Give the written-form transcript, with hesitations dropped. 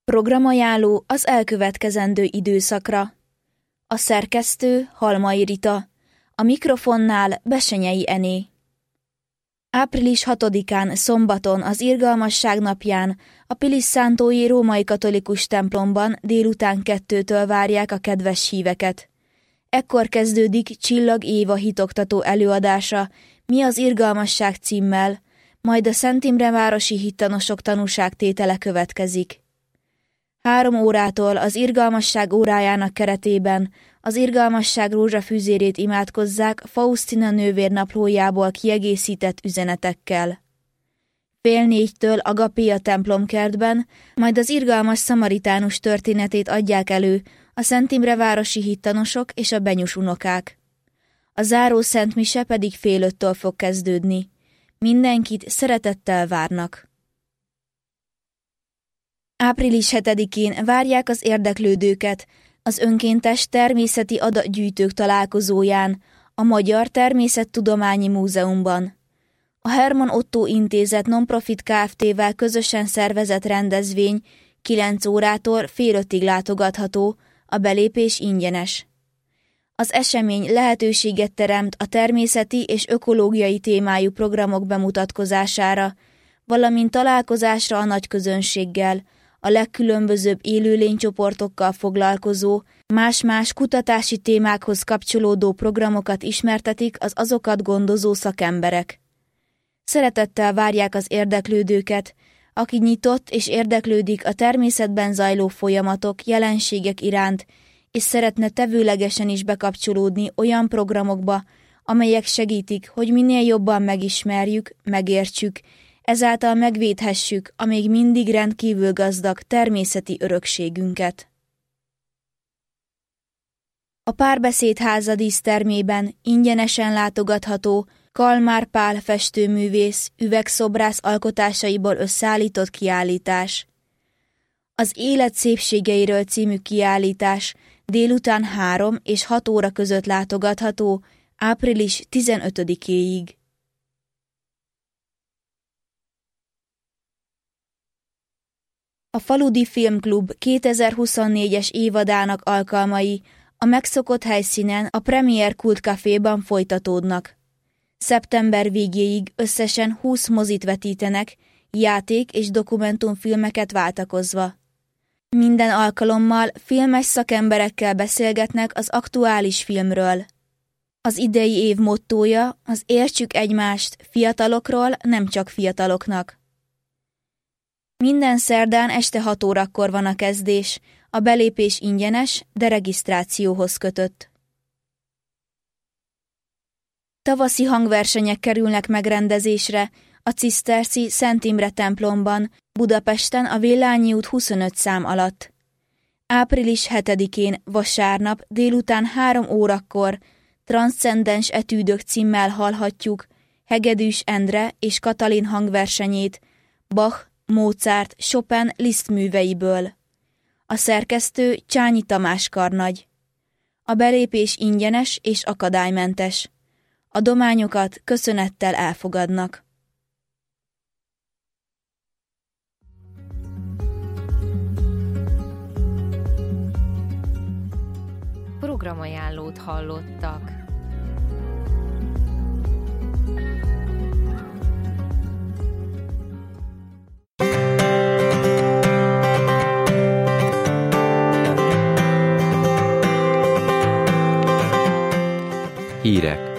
Programajánló az elkövetkezendő időszakra. A szerkesztő Halmai Rita, a mikrofonnál Bessenyei Ené. Április 6-án szombaton az Irgalmasság napján a Pilisszántói római katolikus templomban délután 2-től várják a kedves híveket. Ekkor kezdődik Csillag Éva hitoktató előadása, Mi az irgalmasság címmel, majd a Szentimrevárosi hittanosok tanúságtétele következik. 3 órától az irgalmasság órájának keretében az irgalmasság rózsafűzérét imádkozzák Faustina nővér naplójából kiegészített üzenetekkel. 3:30-től Agapé templomkertben, majd az irgalmas szamaritánus történetét adják elő a Szentimrevárosi hittanosok és a benyus unokák. A záró szentmise pedig 4:30-től fog kezdődni. Mindenkit szeretettel várnak. Április 7-én várják az érdeklődőket az önkéntes természeti adatgyűjtők találkozóján a Magyar Természettudományi Múzeumban. A Hermann Otto Intézet Nonprofit Kft-vel közösen szervezett rendezvény 9 órától 4:30-ig látogatható, a belépés ingyenes. Az esemény lehetőséget teremt a természeti és ökológiai témájú programok bemutatkozására, valamint találkozásra a nagy közönséggel, a legkülönbözőbb élőlénycsoportokkal foglalkozó, más-más kutatási témákhoz kapcsolódó programokat ismertetik az azokat gondozó szakemberek. Szeretettel várják az érdeklődőket, aki nyitott és érdeklődik a természetben zajló folyamatok, jelenségek iránt, és szeretne tevőlegesen is bekapcsolódni olyan programokba, amelyek segítik, hogy minél jobban megismerjük, megértsük, ezáltal megvédhessük a még mindig rendkívül gazdag természeti örökségünket. A Párbeszédháza dísztermében ingyenesen látogatható Kalmár Pál festőművész, üvegszobrász alkotásaiból összeállított kiállítás. Az Élet szépségeiről című kiállítás délután 3 és 6 óra között látogatható április 15-éig. A Faludi Filmklub 2024-es évadának alkalmai a megszokott helyszínen a Premier Kult Caféban folytatódnak. Szeptember végéig összesen 20 mozit vetítenek, játék- és dokumentumfilmeket váltakozva. Minden alkalommal filmes szakemberekkel beszélgetnek az aktuális filmről. Az idei év mottója az Értsük egymást, fiatalokról, nem csak fiataloknak. Minden szerdán este 6 órakor van a kezdés, a belépés ingyenes, de regisztrációhoz kötött. Tavaszi hangversenyek kerülnek megrendezésre a Ciszterci Szent Imre templomban, Budapesten a Villányi út 25 szám alatt. Április 7-én vasárnap délután 3 órakor Transzcendens etűdök címmel hallhatjuk Hegedűs Endre és Katalin hangversenyét Bach, Mozart, Chopin Liszt műveiből. A szerkesztő Csányi Tamás karnagy. A belépés ingyenes és akadálymentes. Adományokat köszönettel elfogadnak. Programajánlót hallottak. Hírek.